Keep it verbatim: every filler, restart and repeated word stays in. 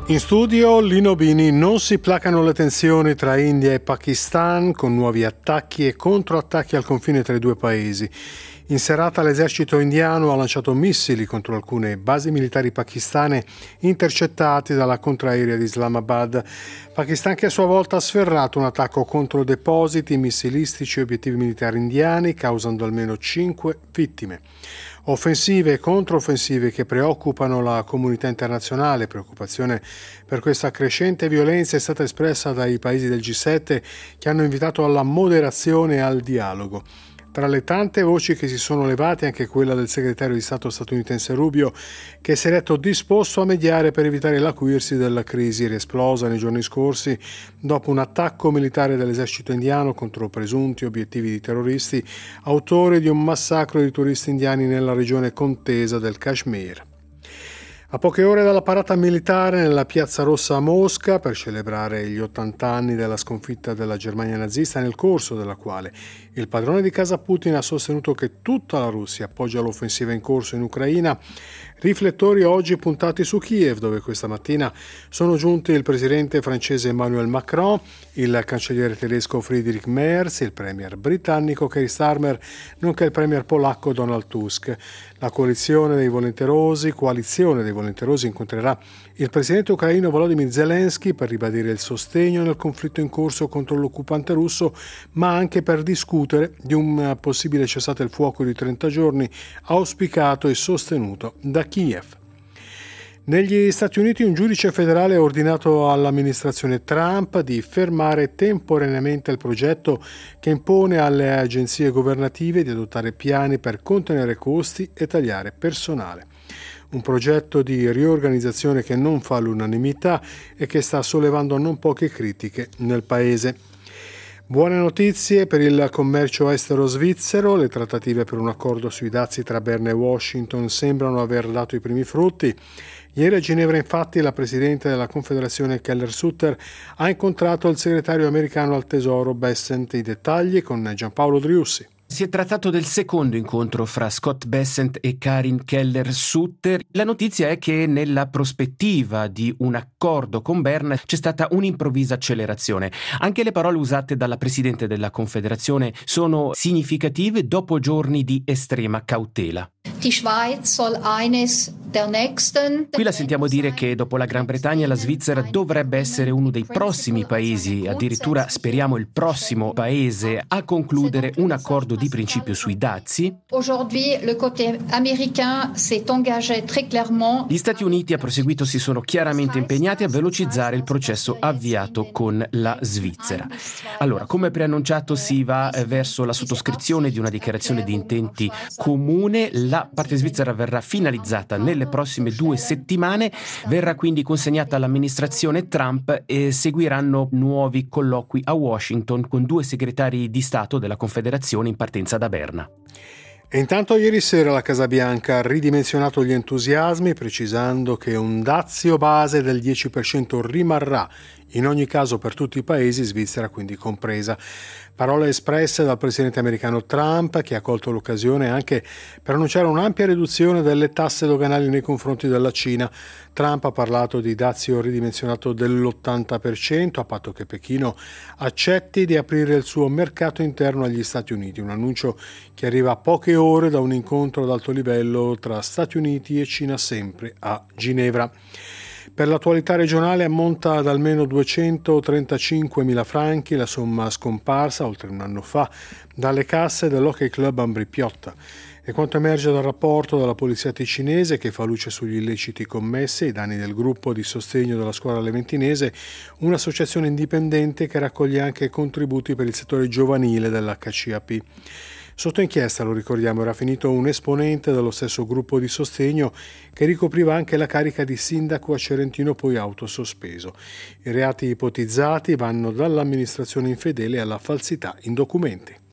In studio Lino Bini. Non si placano le tensioni tra India e Pakistan con nuovi attacchi e controattacchi al confine tra i due paesi. In serata l'esercito indiano ha lanciato missili contro alcune basi militari pakistane intercettati dalla contraerea di Islamabad. Pakistan che a sua volta ha sferrato un attacco contro depositi missilistici e obiettivi militari indiani, causando almeno cinque vittime. Offensive e controffensive che preoccupano la comunità internazionale. Preoccupazione per questa crescente violenza è stata espressa dai paesi del G sette che hanno invitato alla moderazione e al dialogo. Tra le tante voci che si sono levate anche quella del segretario di Stato statunitense Rubio, che si è detto disposto a mediare per evitare l'acuirsi della crisi riesplosa nei giorni scorsi dopo un attacco militare dell'esercito indiano contro presunti obiettivi di terroristi autori di un massacro di turisti indiani nella regione contesa del Kashmir. A poche ore dalla parata militare nella Piazza Rossa a Mosca per celebrare gli ottanta anni della sconfitta della Germania nazista, nel corso della quale il padrone di casa Putin ha sostenuto che tutta la Russia appoggia l'offensiva in corso in Ucraina, riflettori oggi puntati su Kiev, dove questa mattina sono giunti il presidente francese Emmanuel Macron, il cancelliere tedesco Friedrich Merz, il premier britannico Keir Starmer, nonché il premier polacco Donald Tusk. La coalizione dei volenterosi, coalizione dei volenterosi incontrerà il presidente ucraino Volodymyr Zelensky per ribadire il sostegno nel conflitto in corso contro l'occupante russo, ma anche per discutere di un possibile cessate il fuoco di trenta giorni auspicato e sostenuto da Kiev. Negli Stati Uniti un giudice federale ha ordinato all'amministrazione Trump di fermare temporaneamente il progetto che impone alle agenzie governative di adottare piani per contenere costi e tagliare personale. Un progetto di riorganizzazione che non fa l'unanimità e che sta sollevando non poche critiche nel paese. Buone notizie per il commercio estero svizzero. Le trattative per un accordo sui dazi tra Berna e Washington sembrano aver dato i primi frutti. Ieri a Ginevra, infatti, la presidente della Confederazione Keller Sutter ha incontrato il segretario americano al Tesoro Bessent. I dettagli con Giampaolo Driussi. Si è trattato del secondo incontro fra Scott Bessent e Karin Keller-Sutter. La notizia è che nella prospettiva di un accordo con Berna c'è stata un'improvvisa accelerazione. Anche le parole usate dalla presidente della Confederazione sono significative dopo giorni di estrema cautela. Die Schweiz soll eines der nächsten. Qui la sentiamo dire che dopo la Gran Bretagna la Svizzera dovrebbe essere uno dei prossimi paesi, addirittura speriamo il prossimo paese, a concludere un accordo di principio sui dazi. Aujourd'hui, le côté américain s'est engagé très clairement. Gli Stati Uniti, ha proseguito, si sono chiaramente impegnati a velocizzare il processo avviato con la Svizzera. Allora, come preannunciato, si va verso la sottoscrizione di una dichiarazione di intenti comune. La parte svizzera verrà finalizzata nelle prossime due settimane, verrà quindi consegnata all'amministrazione Trump e seguiranno nuovi colloqui a Washington con due segretari di Stato della Confederazione in partenza da Berna. E intanto ieri sera la Casa Bianca ha ridimensionato gli entusiasmi, precisando che un dazio base del dieci per cento rimarrà in ogni caso per tutti i paesi, Svizzera quindi compresa. Parole espresse dal presidente americano Trump, che ha colto l'occasione anche per annunciare un'ampia riduzione delle tasse doganali nei confronti della Cina. Trump ha parlato di dazio ridimensionato dell'ottanta per cento, a patto che Pechino accetti di aprire il suo mercato interno agli Stati Uniti, un annuncio che arriva a poche ore da un incontro ad alto livello tra Stati Uniti e Cina, sempre a Ginevra. Per l'attualità regionale ammonta ad almeno duecentotrentacinquemila franchi la somma scomparsa, oltre un anno fa, dalle casse dell'Hockey Club Ambri Piotta. E quanto emerge dal rapporto della polizia ticinese, che fa luce sugli illeciti commessi ai danni del gruppo di sostegno della scuola leventinese, un'associazione indipendente che raccoglie anche contributi per il settore giovanile dell'H C A P. Sotto inchiesta, lo ricordiamo, era finito un esponente dello stesso gruppo di sostegno che ricopriva anche la carica di sindaco a Cerentino, poi autosospeso. I reati ipotizzati vanno dall'amministrazione infedele alla falsità in documenti.